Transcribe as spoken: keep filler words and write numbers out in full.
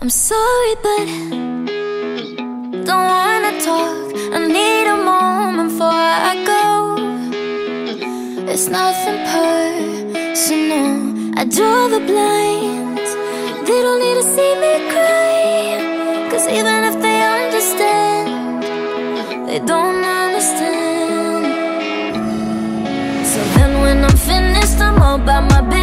I'm sorry, but don't wanna talk. I need a moment before I go. It's nothing personal. I draw the blinds. They don't need to see me cry, 'cause even if they understand, they don't understand. So then when I'm finished, I'm all by my business.